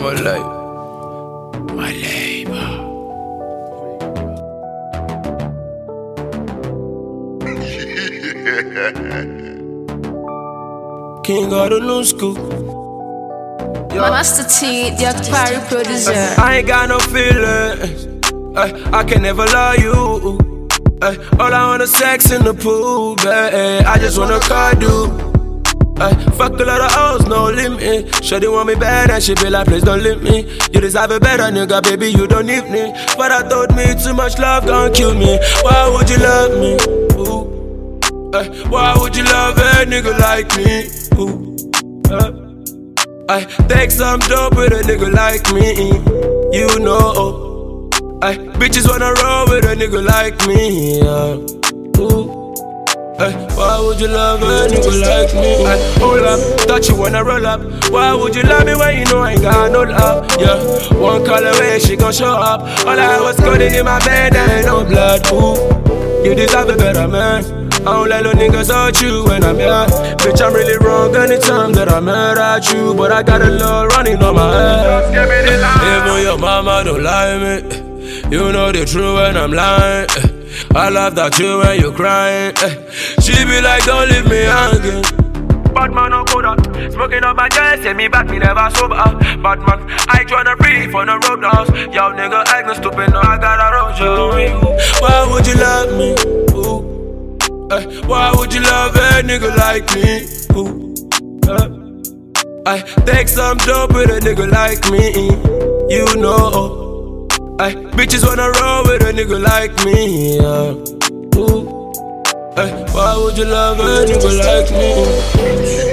my life. My labor. King of the new school. Master T, the Akpari producer. I ain't got no feelings. I can never love you. All I want is sex in the pool, babe. I just wanna cuddle. Fuck a lot of hoes, no limit. Shawty want me bad and she be like, please don't leave me. You deserve a better nigga, baby, you don't need me. But I thought me too much love gon' kill me. Why would you love me? Ooh. Why would you love a nigga like me? Ooh. I take some dope with a nigga like me. You know. Bitches wanna roll with a nigga like me. Ooh. Why would you love a nigga like me? Hold up, thought you wanna roll up. Why would you love me when you know I ain't got no love? Yeah, one call away, she gon' show up. All I was coding in my bed, there ain't no blood. Ooh, you deserve a better man. I don't let no niggas hurt you when I'm here. Bitch, I'm really wrong anytime that I'm mad at you. But I got a love running on my head. Even your mama don't lie me. You know the truth when I'm lying. I love that you when you crying. She be like, don't leave me hanging. Batman no coda, smoking up my gas, send me back, me never sober. Batman, I tryna free for the roadhouse. Yo nigga acting stupid, no I got a road you. Why would you love me? Ooh. Why would you love a nigga like me? Ooh. I take some dope with a nigga like me. You know. Bitches wanna roll with a nigga like me. Ooh. Why would you love a nigga like me?